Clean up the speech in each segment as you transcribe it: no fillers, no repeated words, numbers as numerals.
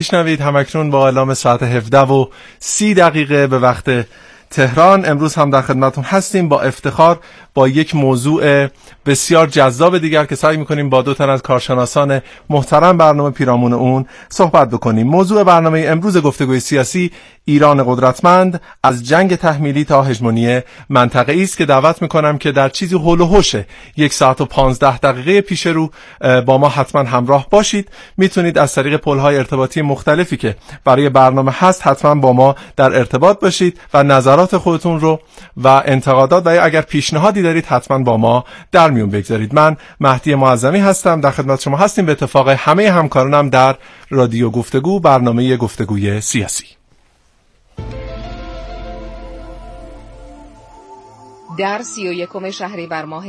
میشنوید همکنون با اعلام ساعت 17:30 به وقت تهران. امروز هم در خدمتتون هستیم با افتخار با یک موضوع بسیار جذاب دیگر که سعی میکنیم با دو تن از کارشناسان محترم برنامه پیرامون اون صحبت بکنیم. موضوع برنامه امروز گفتگوی سیاسی ایران قدرتمند از جنگ تحمیلی تا هژمونی منطقه‌ای است که دعوت میکنم که در چیزی هول و هوش 1 ساعت و 15 دقیقه پیش رو با ما حتما همراه باشید. میتونید از طریق پل‌های ارتباطی مختلفی که برای برنامه هست حتما با ما در ارتباط باشید و نظرات خودتون رو و انتقادات و اگر پیشنهادی دارید حتما با ما در میون بگذارید. من مهدی معظمی هستم، در خدمت شما هستیم به اتفاق همه همکارانم در رادیو گفتگو، برنامه گفتگوی سیاسی. در 31 شهریور ماه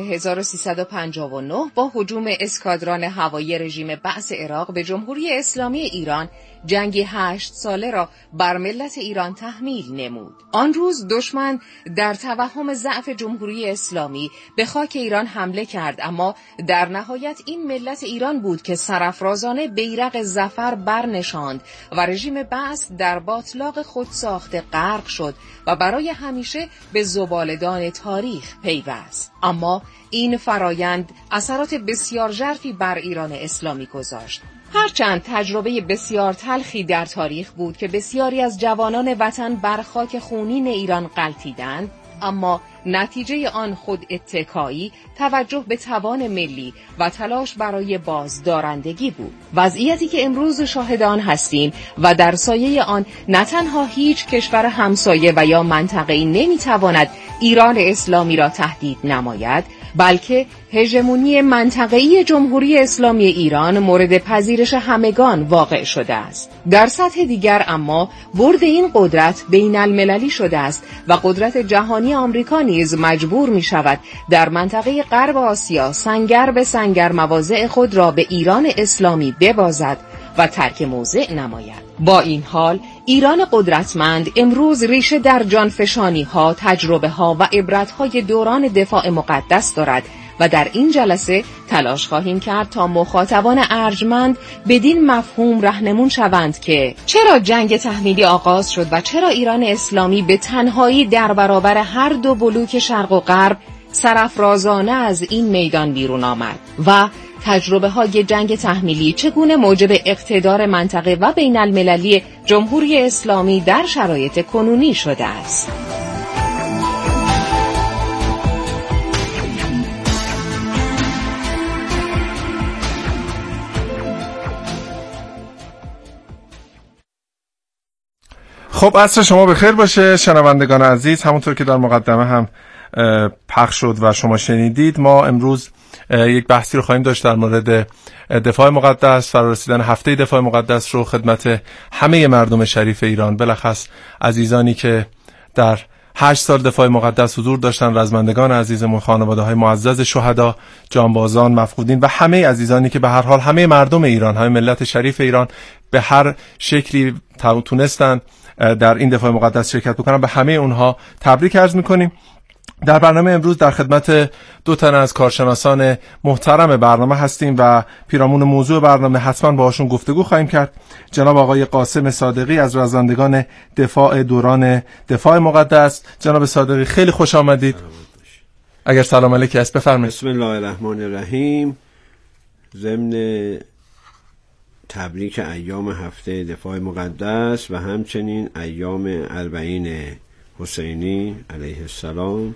1359 با هجوم اسکادران هوایی رژیم بعث عراق به جمهوری اسلامی ایران جنگی 8 ساله را بر ملت ایران تحمیل نمود. آن روز دشمن در توهم ضعف جمهوری اسلامی به خاک ایران حمله کرد، اما در نهایت این ملت ایران بود که سرافرازانه بیرق ظفر برنشاند و رژیم بعث در باطلاق خود ساخته غرق شد و برای همیشه به زباله‌دان تاریخ پیوست. اما این فرایند اثرات بسیار ژرفی بر ایران اسلامی گذاشت. هرچند تجربه بسیار تلخی در تاریخ بود که بسیاری از جوانان وطن بر خاک خونین ایران غلتیدند، اما نتیجه آن خود اتکایی، توجه به توان ملی و تلاش برای بازدارندگی بود. وضعیتی که امروز شاهد آن هستیم و در سایه آن نه تنها هیچ کشور همسایه و یا منطقه‌ای نمیتواند ایران اسلامی را تهدید نماید، بلکه هژمونی منطقه‌ای جمهوری اسلامی ایران مورد پذیرش همگان واقع شده است. در سطح دیگر اما برد این قدرت بین المللی شده است و قدرت جهانی آمریکا نیز مجبور می شود در منطقه غرب آسیا سنگر به سنگر مواضع خود را به ایران اسلامی ببازد و ترک موضع نماید. با این حال ایران قدرتمند امروز ریشه در جانفشانی ها، تجربه ها و عبرت های دوران دفاع مقدس دارد و در این جلسه تلاش خواهیم کرد تا مخاطبان ارجمند بدین مفهوم رهنمون شوند که چرا جنگ تحمیلی آغاز شد و چرا ایران اسلامی به تنهایی در برابر هر دو بلوک شرق و غرب سرافرازانه از این میدان بیرون آمد و تجربه های جنگ تحمیلی چگونه موجب اقتدار منطقه و بین المللی جمهوری اسلامی در شرایط کنونی شده است. خب عصر شما بخیر باشه شنوندگان عزیز. همونطور که در مقدمه هم پخش شد و شما شنیدید، ما امروز یک بحثی رو خواهیم داشت در مورد دفاع مقدس، فرارسیدن هفته دفاع مقدس رو خدمت همه مردم شریف ایران، بلخص عزیزانی که در 8 سال دفاع مقدس حضور داشتن، رزمندگان عزیزمون، خانواده‌های معزز شهدا، جانبازان، مفقودین و همه عزیزانی که به هر حال همه مردم ایران، همه ملت شریف ایران به هر شکلی تونستن در این دفاع مقدس شرکت بکنن، به همه اونها تبریک عرض میکنیم. در برنامه امروز در خدمت دو تن از کارشناسان محترم برنامه هستیم و پیرامون موضوع برنامه حتما باهاشون گفتگو خواهیم کرد. جناب آقای قاسم صادقی از رزمندگان دفاع دوران دفاع مقدس. جناب صادقی خیلی خوش آمدید. اگر سلام علیکی است بفرمایید. بسم الله الرحمن الرحیم. ضمن تبریک ایام هفته دفاع مقدس و همچنین ایام 40 حسینی علیه السلام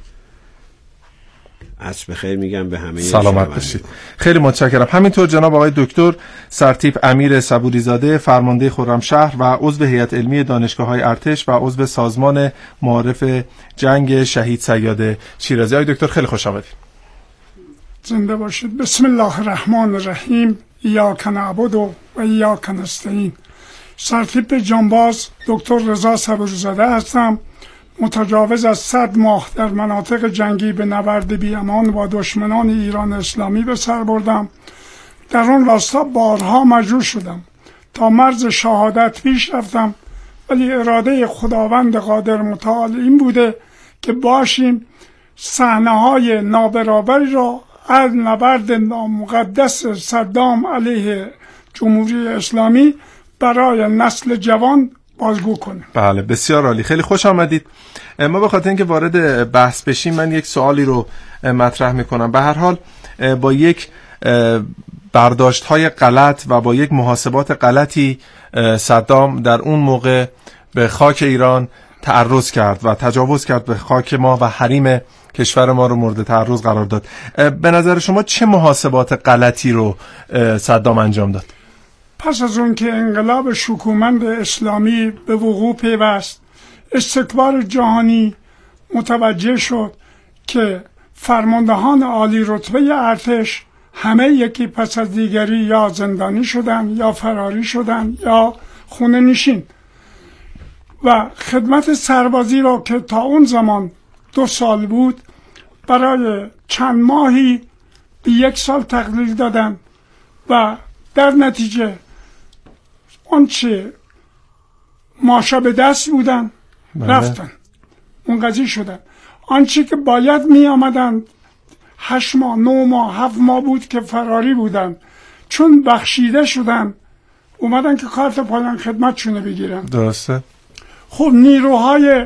عصر بخیر میگم به همه. سلامت باشید. خیلی متشکرم. همینطور جناب آقای دکتر سرتیپ امیر صبوری زاده، فرمانده خرمشهر و عضو هیئت علمی دانشگاه‌های ارتش و عضو سازمان معارف جنگ شهید صیاد شیرازی. آقای دکتر خیلی خوش آمدید. زنده باشید. بسم الله الرحمن الرحیم. ایاک نعبد و ایاک نستعین. سرتیپ جانباز دکتر رضا صبوری زاده هستم. متجاوز از 100 ماه در مناطق جنگی به نبرد بی‌امان با دشمنان ایران اسلامی به سر بردم. در آن راستا بارها مجبور شدم تا مرز شهادت پیش رفتم، ولی اراده خداوند قادر متعال این بوده که باشیم صحنه‌های نابرابری را از نبرد نامقدس صدام علیه جمهوری اسلامی برای نسل جوان بازگو کنه. بله بسیار عالی، خیلی خوش آمدید. ما به خاطر اینکه وارد بحث بشیم من یک سوالی رو مطرح میکنم. به هر حال با یک برداشت‌های غلط و با یک محاسبات غلطی صدام در اون موقع به خاک ایران تعرض کرد و تجاوز کرد به خاک ما و حریم کشور ما رو مورد تعرض قرار داد. به نظر شما چه محاسبات غلطی رو صدام انجام داد؟ پس از اون که انقلاب شکومند اسلامی به وقوع پیوست، استکبار جهانی متوجه شد که فرماندهان عالی رتبه ارتش همه یکی پس از دیگری یا زندانی شدن یا فراری شدن یا خونه نشین و خدمت سربازی را که تا اون زمان 2 سال بود برای چند ماهی به 1 سال تقلیل دادن و در نتیجه آنچه ماشا به دست بودن رفتن منقضی شدن. آنچه که باید می آمدن 8 ماه 9 ماه 7 ماه بود که فراری بودن، چون بخشیده شدن اومدن که کارت پایان خدمتشونه بگیرن. درسته. خب نیروهای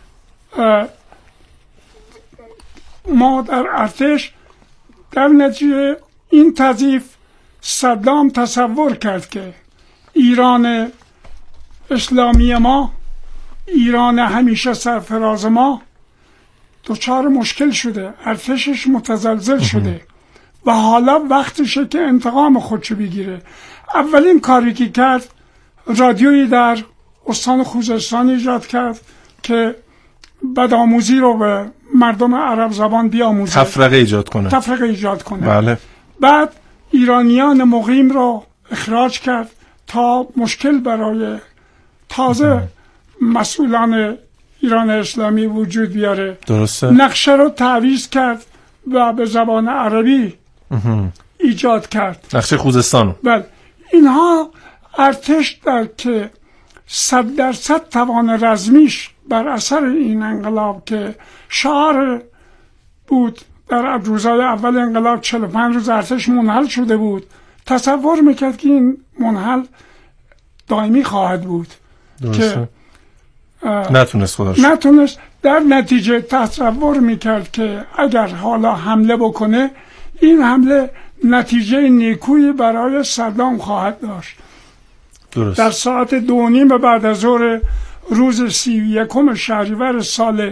ما در ارتش در نتیجه این تضعیف صدام تصور کرد که ایران اسلامی ما، ایران همیشه سرفراز ما دچار مشکل شده، ارتشش متزلزل شده و حالا وقتشه که انتقام خودشو بگیره. اولین کاری که کرد رادیویی در استان خوزستان ایجاد کرد که بدآموزی رو به مردم عرب زبان بیاموزه، تفرقه ایجاد کنه. بله. بعد ایرانیان مقیم رو اخراج کرد تا مشکل برای تازه مسئولان ایران اسلامی وجود بیاره. درسته. نقشه رو تعویض کرد و به زبان عربی ایجاد کرد، نقشه خوزستان. بله. اینها ارتش در که 100% توان رزمیش بر اثر این انقلاب که شعار بود در روزهای اول انقلاب 45 روز ارتش منحل شده بود، تصور میکرد که این منحل دائمی خواهد بود. درسته. که نتونست. در نتیجه تصور میکرد که اگر حالا حمله بکنه این حمله نتیجه نیکویی برای صدام خواهد داشت. درست. در ساعت 2:30 بعد از ظهر روز 31 شهریور سال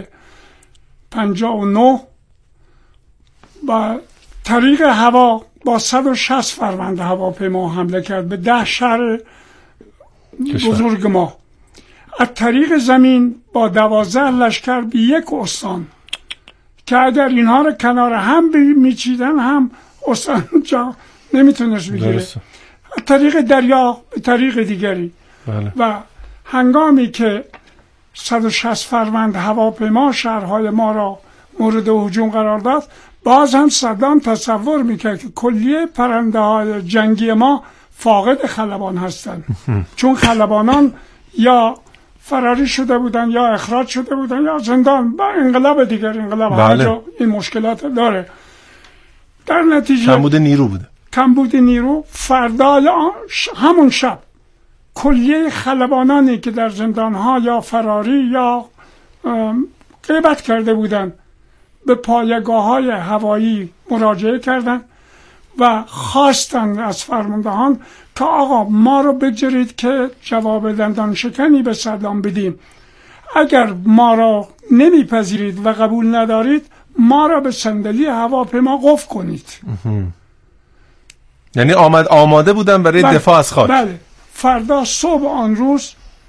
59 با طریق هوا با 160 فروند هواپیما حمله کرد به 10 شهر بزرگ ما. از طریق زمین با 12 لشکر به 1 استان که اگر اینها رو کنار هم میچیدن هم استان جا نمیتونست بگیره. از طریق دریا به طریق دیگری. بله. و هنگامی که 160 فروند هواپیما شهرهای ما را مورد هجوم قرار داد، باز هم صدام تصور میکرد که کلیه پرنده های جنگی ما فاقد خلبان هستند چون خلبانان یا فراری شده بودن یا اخراج شده بودن یا زندان با انقلاب دیگر. انقلاب همه جا این مشکلات داره. در نتیجه کمبود نیرو. فردا همون شب کلیه خلبانانی که در زندانها یا فراری یا غیبت کرده بودن به پایگاه‌های هوایی مراجعه کردند و خواستند از فرماندهان که آقا ما رو بگذارید که جواب دندان شکنی به صدام بدیم. اگر ما را نمیپذیرید و قبول ندارید ما را به صندلی هواپیما قفل کنید. یعنی آماده بودن برای دفاع از خاک. بله. فردا صبح آن روز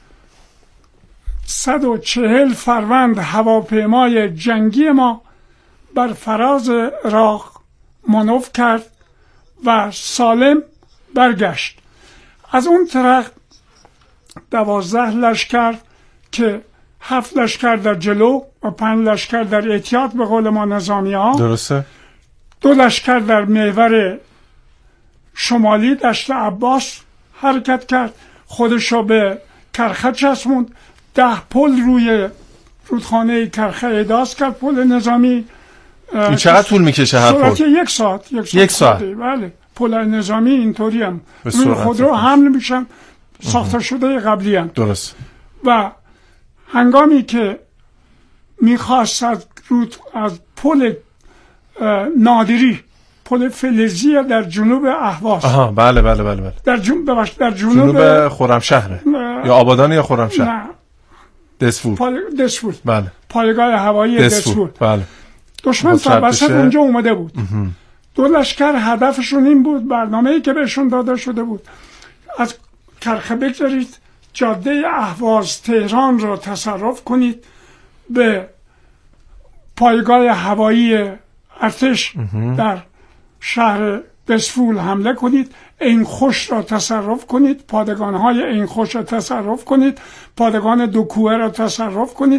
140 فروند هواپیمای جنگی ما بر فراز عراق مانور کرد و سالم برگشت. از اون طرف 12 لشکر که 7 لشکر در جلو و 5 لشکر در احتیاط به قول ما نظامی ها. درسته. 2 لشکر در محور شمالی دشت عباس حرکت کرد، خودشو به کرخه چسبوند. 10 پل روی رودخانه کرخه احداث کرد، پل نظامی. این چقدر طول میکشه هر پل؟ 1 ساعت. بله. پل نظامی اینطوری هم روی خودرو حمل میشن ساخته شده قبلی هم. درست. و هنگامی که میخواست از پل نادری، پل فلزی در جنوب اهواز، بله بله بله بله، در جنوب خرمشهره یا آبادان یا خرمشهر؟ نه، دسفول. بله، پایگاه هوایی دسفول. بله. دشمن تا وسط اونجا اومده بود. دو لشکر هدفشون این بود، برنامه‌ای که بهشون داده شده بود، از کرخه بگذارید، جاده اهواز تهران را تصرف کنید، به پایگاه هوایی ارتش در شهر دسفول حمله کنید، این خوش را تصرف کنید، پادگان‌های این خوش را تصرف کنید، پادگان دوکوه را تصرف کنید.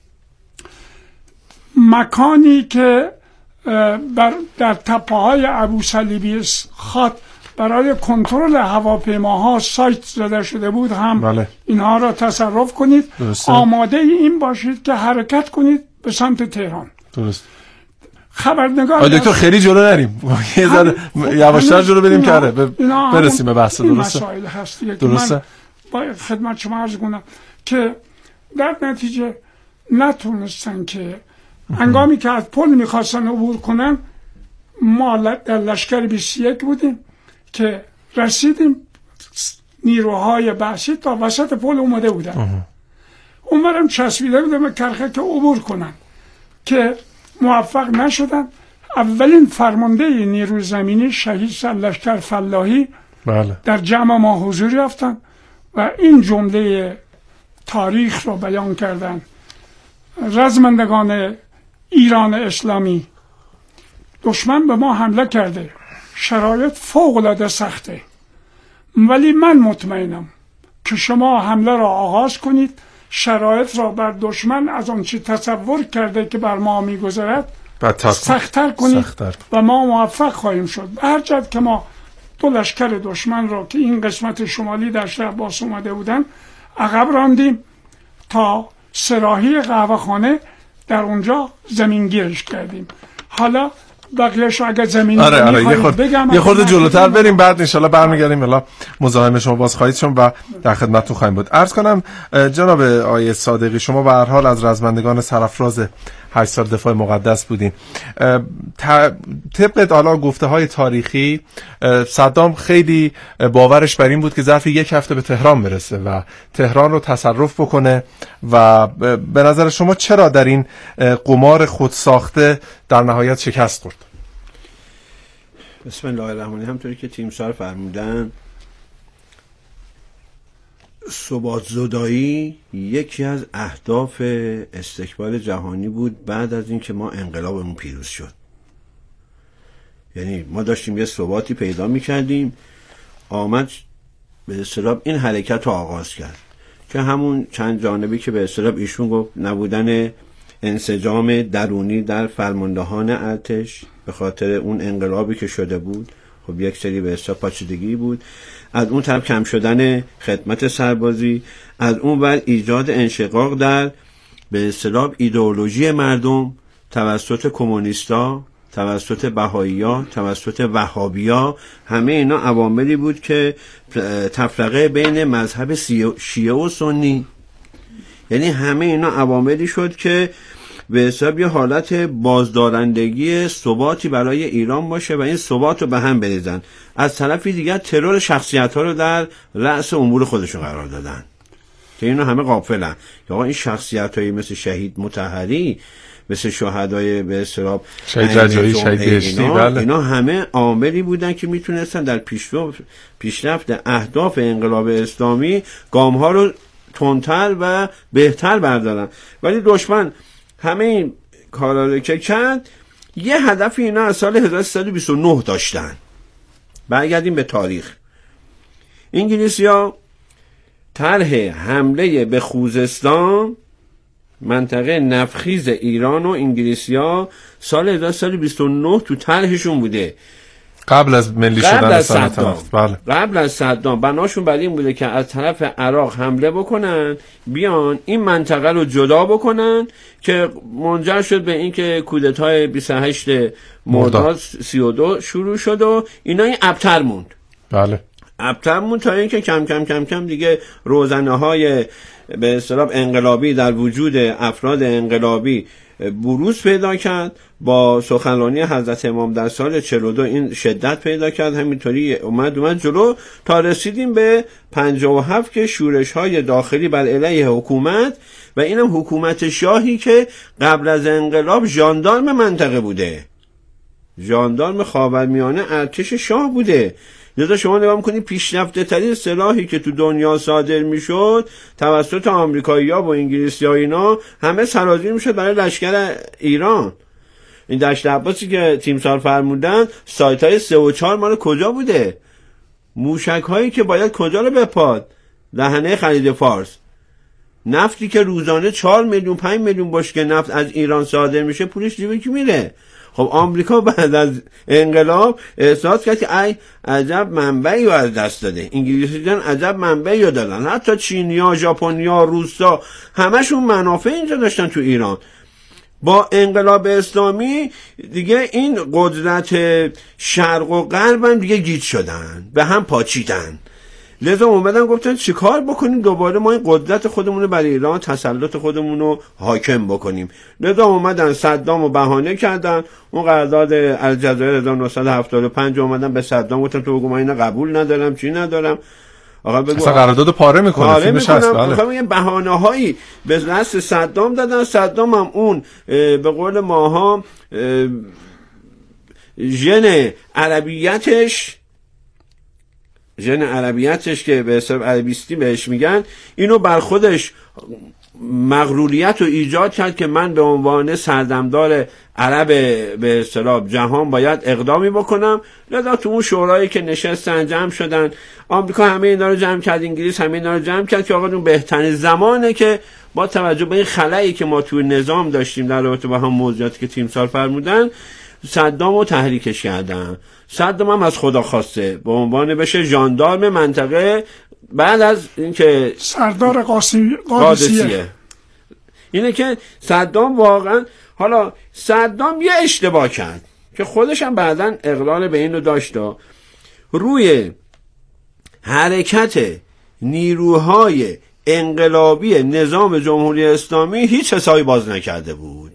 مکانی که در تپه‌های ابوصلیبی خاط برای کنترل هواپیماها سایت زده شده بود هم بله. اینها را تصرف کنید. درسته. آماده این باشید که حرکت کنید به سمت تهران. درست. خبرنگار دکتر خیلی جلو نریم، یه ذره یواشتر جلو بریم که برسیم به بحث. درسته. مسائل هست درسته. باید خدمت شما عرض کنم که در نتیجه نتونستن که هنگامی که از پل میخواستن عبور کنن، ما در لشکر 21 بودیم که رسیدیم، نیروهای بحثی تا وسط پل اومده بودن، اونورم چسبیده بودن به کرخه که عبور کنن که موفق نشدن. اولین فرمانده نیروی زمینی شهید سرلشکر فلاحی بله. در جمع ما حضور یافتن و این جمله تاریخ رو بیان کردن: رزمندگان ایران اسلامی، دشمن به ما حمله کرده، شرایط فوق‌العاده سخته، ولی من مطمئنم که شما حمله را آغاز کنید، شرایط را بر دشمن از آنچه تصور کرده که بر ما میگذرد سخت‌تر کنید و ما موفق خواهیم شد. هر جد که ما دو لشکر دشمن را که این قسمت شمالی در شهر عباس اومده بودن عقب راندیم تا سراحی قهوه‌خانه، در اونجا زمینگیرش کردیم. حالا بقیه‌اش اگه زمین یه خورده جلوتر بریم، بعد انشالله برمیگردیم الا مزاحم شما باز خواهید شد و در خدمتتون خواهیم بود. عرض کنم جناب آقای صادقی، شما به هر حال از رزمندگان سرافراز 8 سال دفاع مقدس بودین. طبق حالا گفته‌های تاریخی، صدام خیلی باورش بر این بود که ظرف 1 هفته به تهران برسه و تهران رو تصرف بکنه و به نظر شما چرا در این قمار خودساخته در نهایت شکست خورد؟ بسم الله الرحمن الرحیم. همطوری که تیمسار فرمودن، ثبات زدایی یکی از اهداف استکبار جهانی بود بعد از اینکه ما انقلابمون پیروز شد. یعنی ما داشتیم یه ثباتی پیدا می‌کردیم، آمد به اصطلاح این حرکت رو آغاز کرد که همون چند جانبی که به اصطلاح ایشون گفت، نبودن انسجام درونی در فرماندهان ارتش به خاطر اون انقلابی که شده بود، خب یک سری به اصطلاح پاچیدگی بود، از اون طرف کم شدن خدمت سربازی، از اون ور ایجاد انشقاق در به اصطلاح ایدئولوژی مردم توسط کمونیستا، توسط بهائی‌ها، توسط وهابی‌ها. همه اینا عواملی بود که تفرقه بین مذهب شیعه و سنی، یعنی همه اینا عواملی شد که به حساب یه حالت بازدارندگی ثباتی برای ایران باشه و این ثبات رو به هم بریزن. از طرفی دیگر ترور شخصیت‌ها رو در رأس امور خودشون قرار دادن که اینا همه غافلن. یا این شخصیت‌هایی مثل شهید مطهری، مثل شهدای به اصطلاح شهید رجایی، شهید بهشتی، اینا همه عاملی بودن که میتونستن در پیشرفت اهداف انقلاب اسلامی گام‌ها رو تندتر و بهتر بردارن. ولی دشمن همه این کارا رو که کرد، یه هدف اینا از سال 1329 داشتن. برگردیم به تاریخ. انگلیسی‌ها طرح حمله به خوزستان، منطقه نفخیز ایران، و انگلیسی‌ها سال 1329 تو طرحشون بوده، قبل از ملی شدن صدام. بله. قبل از صدام بناشون بر این بوده که از طرف عراق حمله بکنن، بیان این منطقه رو جدا بکنن، که منجر شد به این که کودتای 28 مرداد 32 شروع شد و اینا این ابتر موند. بله. ابترمون تا اینکه کم کم کم کم دیگه روزنه‌های به اصطلاح انقلابی در وجود افراد انقلابی بروز پیدا کرد. با سخنرانی حضرت امام در سال 42 این شدت پیدا کرد، همینطوری اومد جلو تا رسیدیم به 57 که شورش‌های داخلی بر علیه حکومت و اینم حکومت شاهی که قبل از انقلاب ژاندارم منطقه بوده، ژاندارم خاورمیانه ارتش شاه بوده. لذا شما نگاه می‌کنید پیشرفته ترین سلاحی که تو دنیا صادر میشد توسط آمریکایی‌ها و انگلیسی‌ها اینا همه سرازیر میشد برای لشکر ایران. این دشت عباسی که تیمسار فرمودن سایت‌های 3 و 4 مال کجا بوده؟ موشک‌هایی که باید کجا رو بپاد؟ دهنه خلیج فارس. نفتی که روزانه 4 میلیون 5 میلیون بشکه نفت از ایران صادر میشه پولش جیب کی میره؟ خب آمریکا بعد از انقلاب احساس کرد که ای عجب منبعی رو از دست داده. انگلیسی‌ها عجب منبعی رو دادن. حتی چینیا، ژاپنیا، روسا همشون منافع اینجا داشتن تو ایران. با انقلاب اسلامی دیگه این قدرت شرق و غرب هم دیگه گیج شدن، به هم پاچیدن. لذا اومدن گفتن چیکار بکنیم دوباره ما این قدرت خودمون رو برای ایران تسلط خودمون رو حاکم بکنیم. لذا اومدن صدام رو بهانه کردن. اون قرارداد الجزایر 1975 اومدن به صدام گفتن تو بگو من اینو قبول ندارم، چی ندارم. آقا بگو اصلا قرارداد پاره میکنه، فیلمش هست. بله یه بهانه‌هایی به دست صدام دادن. صدام هم اون به قول ماها ژن عربیتش که به حساب عربیستی بهش میگن، اینو بر خودش مغروریت رو ایجاد کرد که من به عنوان سردمدار عرب به اصطلاح جهان باید اقدامی بکنم. لذا تو اون شورایی که نشستن جمع شدن، آمریکا همه اینا رو جمع کرد، انگلیس همه اینا رو جمع کرد که آقا اون بهترین زمانه که با توجه به این خلایی که ما توی نظام داشتیم در رابطه با هم موضوعاتی که تیمسار فرمودن صدام رو تحریکش کردن. صدام هم از خدا خواسته به عنوان بشه ژاندارم منطقه بعد از اینکه سردار قادسیه. اینه که صدام واقعا، حالا صدام یه اشتباه کرد که خودش هم بعداً اقرار به این رو داشت، روی حرکت نیروهای انقلابی نظام جمهوری اسلامی هیچ حسابی باز نکرده بود.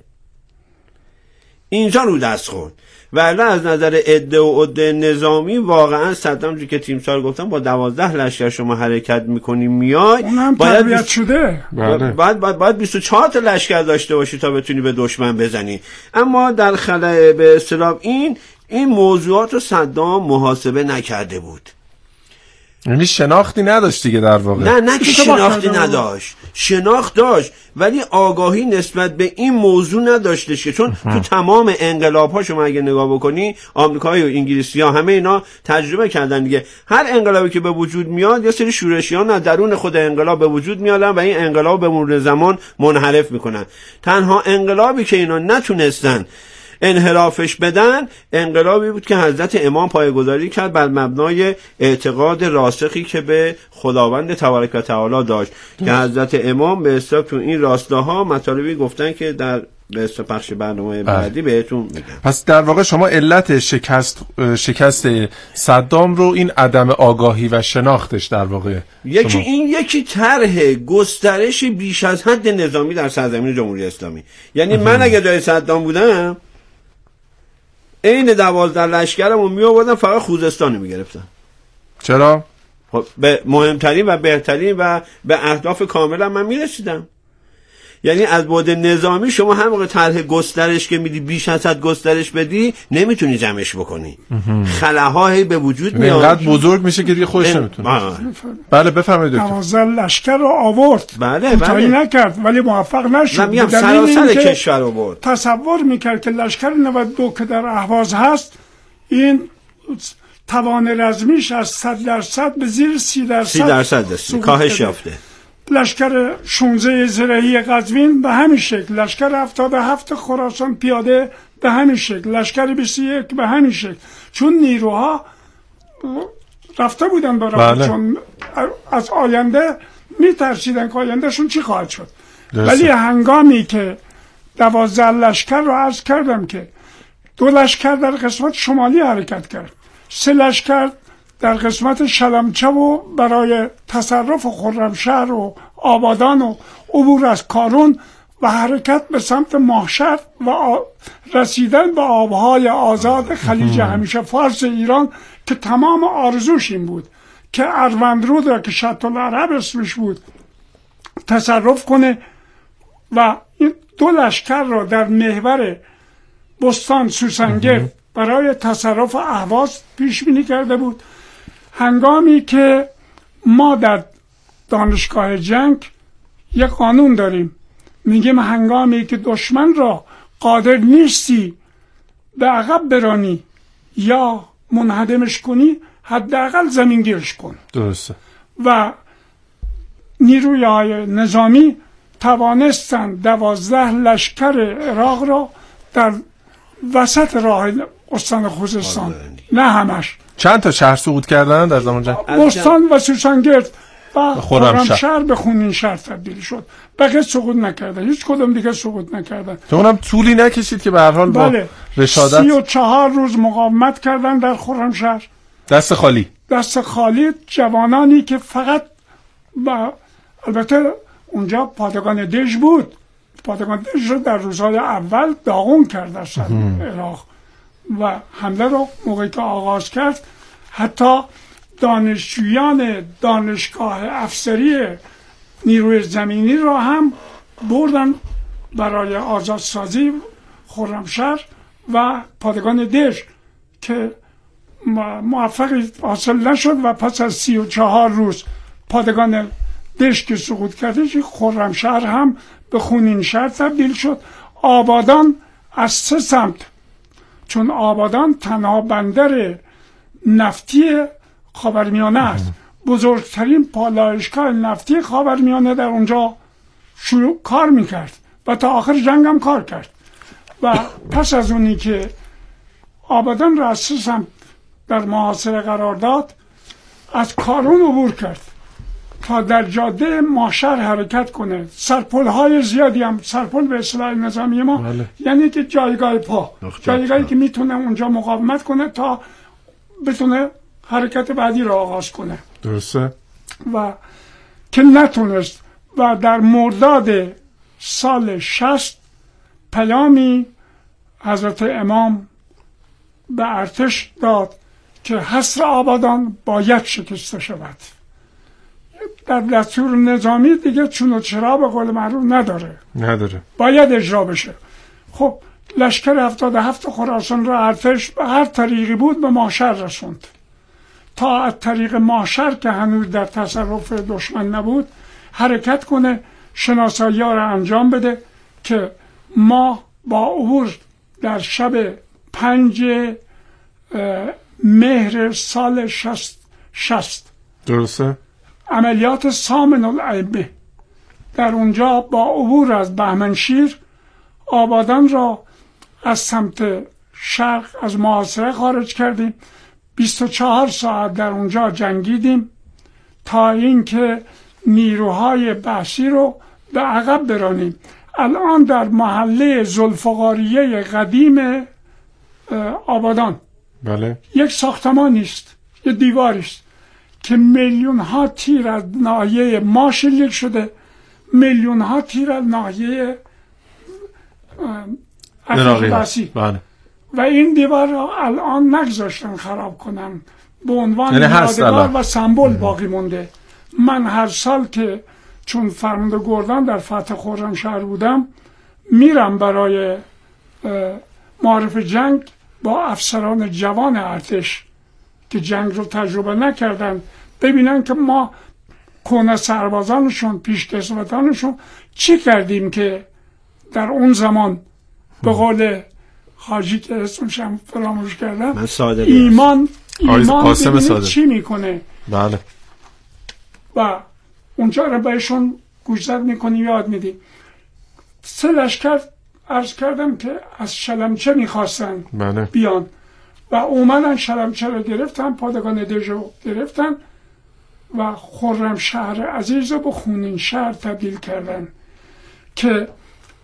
اینجا رو دست خورد. ولی از نظر عده و عده نظامی واقعا صدام جو که تیمسار گفتم با 12 لشکر شما حرکت میکنی میای، اونم تربیت شده، باید 24 تا لشکر داشته باشی تا بتونی به دشمن بزنی. اما در خلأ به اصطلاح این موضوعات رو صدام محاسبه نکرده بود. یعنی شناختی نداشت دیگه در واقع. نه که شناختی نداشت، شناخت داشت ولی آگاهی نسبت به این موضوع نداشتش که چون تو تمام انقلاب‌ها شما اگه نگاه بکنی آمریکایی و انگلیسی‌ها همه اینا تجربه کردن دیگه. هر انقلابی که به وجود میاد یه سری شورشیان از درون خود انقلاب به وجود میادن و این انقلاب به مرور زمان منحرف میکنن. تنها انقلابی که اینا نتونستن انحرافش بدن انقلابی بود که حضرت امام پایه‌گذاری کرد بر مبنای اعتقاد راسخی که به خداوند تبارک و تعالی داشت که حضرت امام به اصطلاح تو این راستاها مطالبی گفتن که در به اصطلاح پخش برنامه بعدی بهتون میگم. پس در واقع شما علت شکست صدام رو این عدم آگاهی و شناختش در واقع یکی طرح گسترش بیش از حد نظامی در سرزمین جمهوری اسلامی. یعنی من اگه جای صدام بودم این 12 لشکرم رو می آوردم فقط خوزستان رو می گرفتم. چرا؟ به مهمترین و بهترین و به اهداف کاملا من می رسیدم. یعنی از بعد نظامی شما هر موقع طرح گسترش که میدی بیش از حد گسترش بدی نمیتونی جمعش بکنی. خلاهای به وجود میاد. اینقدر بزرگ میشه که دیگه خودش نمیتونه. بله بفرمایید دکتر. 12 لشکر رو آورد. بله نکرد ولی موفق نشد. میگم سراسر کشور رو برد. تصور میکرد که لشکر 92 که در اهواز هست این توان رزمیش از 100% به زیر 30% کاهش یافته. لشکر 16 زرهی قزوین به همین شکل، لشکر 77 خراسان پیاده به همین شکل، لشکر 21 به همین شکل، چون نیروها رفته بودن برای چون از آینده میترسیدن که آیندهشون چی خواهد شد. ولی هنگامی که 12 لشکر رو عرض کردم که 2 لشکر در قسمت شمالی حرکت کرد، 3 لشکر در قسمت شلمچه و برای تصرف خرمشهر و آبادان و عبور از کارون و حرکت به سمت ماهشهر و رسیدن به آبهای آزاد خلیج همیشه فارس ایران که تمام آرزوش این بود که اروندرود را که شط العرب اسمش بود تصرف کنه و این 2 لشکر را در محور بستان سوسنگرد برای تصرف اهواز پیش بینی کرده بود. هنگامی که ما در دانشگاه جنگ یک قانون داریم، میگیم هنگامی که دشمن را قادر نیستی به عقب برانی یا منهدمش کنی، حداقل زمینگیرش کن. درسته. و نیروی نظامی توانستند 12 لشکر عراق را در وسط راه استان خوزستان، نه همش، چند تا شهر سقوط کردن در زمان جنگ؟ بستان و سوسنگرد و خرمشهر به خونین شهر تبدیل شد. بقیه سقوط نکردن، هیچ کدوم دیگه سقوط نکردن. تو اونم طولی نکشید که به هر حال با رشادت 34 روز مقاومت کردن در خرمشهر، دست خالی. جوانانی که فقط البته اونجا پادگان دژ بود، پادگان دژ رو در روزهای اول داغون کرد در عراق و حمله رو موقعی که آغاز کرد حتی دانشجویان دانشگاه افسری نیروی زمینی را هم بردن برای آزادسازی خرمشهر و پادگان دژ که موفقی حاصل نشد و پس از 34 روز پادگان دژ که سقوط کرده، خرمشهر هم به خونین شهر تبدیل شد. آبادان از 3 سمت، چون آبادان تنها بندر نفتی خاورمیانه است، بزرگترین پالایشگاه نفتی خاورمیانه در اونجا شروع کار میکرد و تا آخر جنگ هم کار کرد. و پس از اونی که آبادان را از 3 سمت در محاصره قرار داد، از کارون عبور کرد تا در جاده ماهشهر حرکت کنه. سرپل‌های زیادی هم، سرپل به اصطلاح نظامی ما یعنی که جایگاه پا، جایگاهی که میتونه اونجا مقاومت کنه تا بتونه حرکت بعدی را آغاز کنه. درسته. و که نتونست و در مرداد سال 60 پیامی حضرت امام به ارتش داد که حصر آبادان باید شکسته شود. در دستور نظامی دیگه چون و چرا به قول معروف نداره، باید اجرا بشه. خب لشکر 77 خراسان را ارتش به هر طریقی بود به ماهشهر رسوند تا از طریق ماهشهر که هنوز در تصرف دشمن نبود حرکت کنه، شناسایی ها را انجام بده که ما با عبور در شب 5 مهر سال 60 درسته عملیات سامن الائمه در اونجا با عبور از بهمنشیر آبادان را از سمت شرق از محاصره خارج کردیم. 24 ساعت در اونجا جنگیدیم تا اینکه نیروهای بحثی رو به عقب برانیم. الان در محله ذوالفقاریه قدیم آبادان یک ساختمانی است، یک دیواری است که میلیون ها تیر از ناحیه ما شلیک شده، میلیون ها تیر از ناحیه بحثی و این دیوار را الان نگذاشتن خراب کنن، به عنوان یادگار و سمبل باقی مونده. من هر سال که چون فرمانده گردان در فتح خرمشهر بودم میرم برای معارف جنگ با افسران جوان ارتش که جنگ رو تجربه نکردن ببینن که ما کهنه سربازانشون، پیشکسوتانشون چی کردیم که در اون زمان به قول حاجی که اسمشم فراموش کردم ایمان ببینید چی میکنه. بله. و اونجا رو بهشون گوشزد میکنیم، یاد میدیم. 3 لشکر عرض کردم که از شلمچه میخواستن بیان و اومدن شلمچه رو گرفتن، پادگان دژ رو گرفتن و خرمشهر عزیز رو به خونین شهر تبدیل کردن که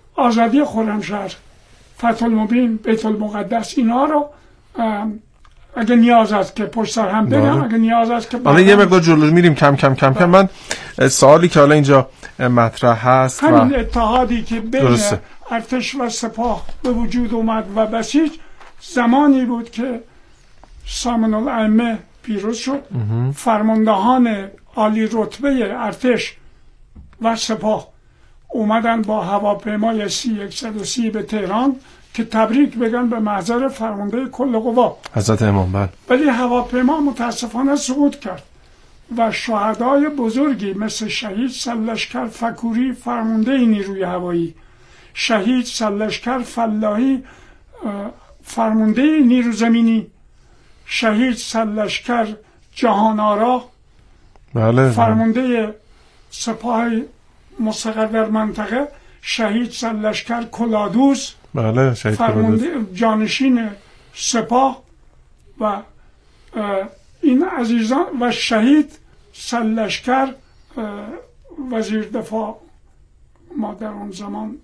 آزادی خرمشهر، فتح المبین، بیت المقدس اینا رو اگه نیاز است که پشت سر هم بگم، اگه نیاز است که حالا یه مقدار جلو میریم کم کم. من سوالی که حالا اینجا مطرح هست همین اتحادی که بین ارتش و سپاه به وجود اومد و بسیج زمانی بود که سامن الائمه پیروز شد. فرماندهان عالی رتبه ارتش و سپاه اومدن با هواپیمای C-130 به تهران که تبریک بگن به محضر فرمانده کل قوا حضرت امام. بله. ولی هواپیما متاسفانه سقوط کرد و شهدای بزرگی مثل شهید سرلشکر فکوری فرمانده نیروی هوایی، شهید سرلشکر فلاحی فرمانده نیرو زمینی، شهید سرلشکر جهان آرا بله فرمانده سپاه مستقر در منطقه، شهید سرلشکر کلادوس بله شهید فرمانده جانشین سپاه و این عزیزان و شهید سرلشکر وزیر دفاع ما در اون زمان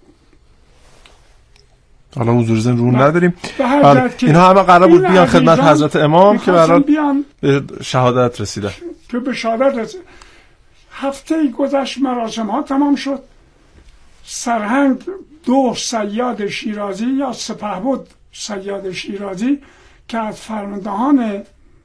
حالا حضور زن رو نداریم. اینا همه قرار بود بیان خدمت حضرت امام که برای به شهادت رسیدن. که به شهادت رسید. هفته گذشت مراسم ها تمام شد. سرهنگ 2 صیاد شیرازی یا سپهبد صیاد شیرازی که از فرماندهان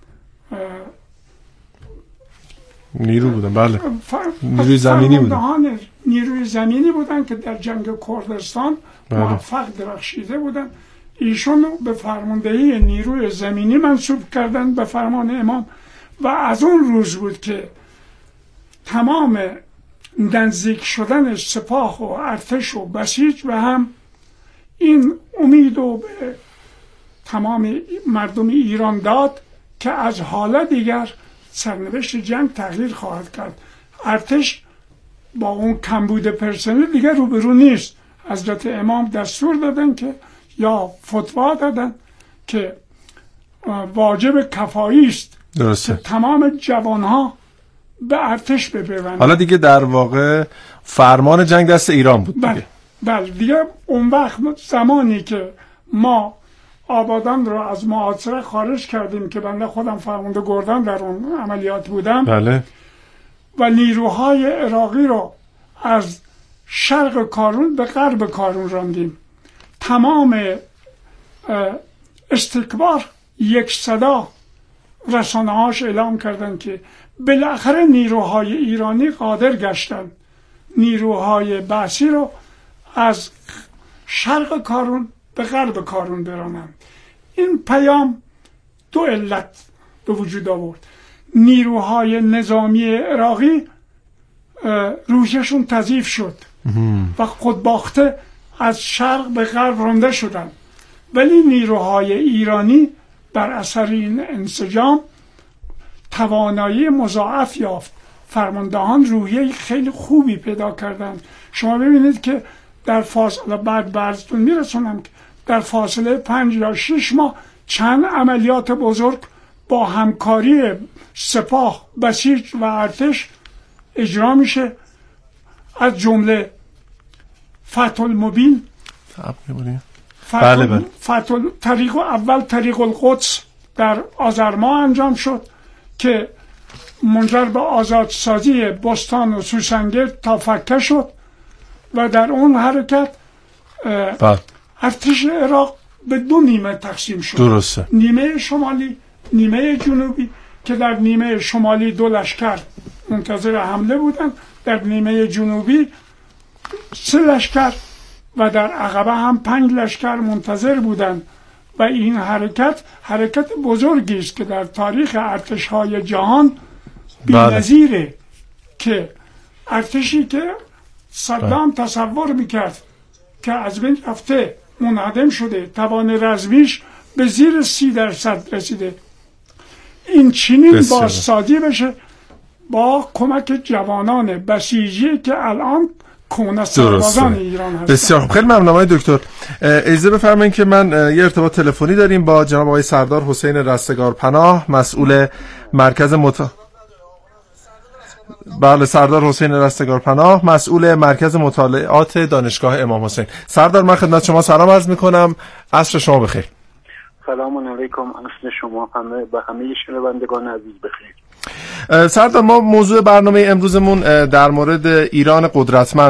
نیرو بودن، بله نیروی زمینی بودن، فرماندهان نیروی زمینی بودن که در جنگ کردستان موفق درخشیده بودن. ایشون به فرماندهی نیروی زمینی منصوب کردن به فرمان امام و از اون روز بود که تمام نزدیک شدن سپاه و ارتش و بسیج و هم این امید و به تمام مردم ایران داد که از حالا دیگر سرنوشت جنگ تغییر خواهد کرد. ارتش با اون کمبود پرسنل دیگر روبرو نیست. حضرت امام دستور دادن که یا فتوا دادن که واجب کفایی است که تمام جوانها به ارتش بپیوندند. حالا دیگه در واقع فرمان جنگ دست ایران بود دیگه. بله دیگه اون وقت زمانی که ما آبادان رو از محاصره خارج کردیم که بنده خودم فرمانده گردان در اون عملیات بودم، بله، و نیروهای عراقی رو از شرق کارون به غرب کارون راندیم، تمام استکبار یک صدا رسانه‌هاش اعلام کردن که بالاخره نیروهای ایرانی قادر گشتن نیروهای بعثی رو از شرق کارون به غرب کارون برانند. این پیام 2 علت به وجود آورد. نیروهای نظامی عراقی روششون تضعیف شد و خودباخته از شرق به غرب رانده شدند، ولی نیروهای ایرانی بر اثر این انسجام توانایی مضاعف یافت. فرماندهان روحیه خیلی خوبی پیدا کردند. شما ببینید که در فاصله بعد براتون میرسونم که در فاصله 5 یا 6 ماه چند عملیات بزرگ با همکاری سپاه، بسیج و ارتش اجرا میشه، از جمله فتح المبین، طریق اول طریق القدس در آذرما انجام شد که منجر به آزادسازی بستان و سوسنگرد تا فکه شد و در اون حرکت ارتش عراق به 2 نیمه تقسیم شد. درسته. نیمه شمالی، نیمه جنوبی، که در نیمه شمالی 2 لشکر منتظر حمله بودند، در نیمه جنوبی 3 لشکر و در عقبه هم 5 لشکر منتظر بودند و این حرکت بزرگی است که در تاریخ ارتش‌های جهان بی‌نظیره که ارتشی که صدام تصور میکرد که از بین رفته، منهدم شده، توان رزمیش به زیر 30% رسیده، این چنین بازسازی بشه با کمک جوانان بسیجی که الان کونه سربازان ایران هستند. بسیار خوب، خیلی ممنونم آقای دکتر. اجازه بفرمایید که من یه ارتباط تلفنی داریم با جناب آقای سردار حسین رستگارپناه، مسئول مرکز بله، سردار حسین رستگارپناه، مسئول مرکز مطالعات دانشگاه امام حسین. سردار، من خدمت شما سلام عرض میکنم، عصر شما بخیر. سلام علیکم، عصر شما همه و همه شنوندگان عزیز بخیر. سردار، ما موضوع برنامه امروزمون در مورد ایران قدرتمند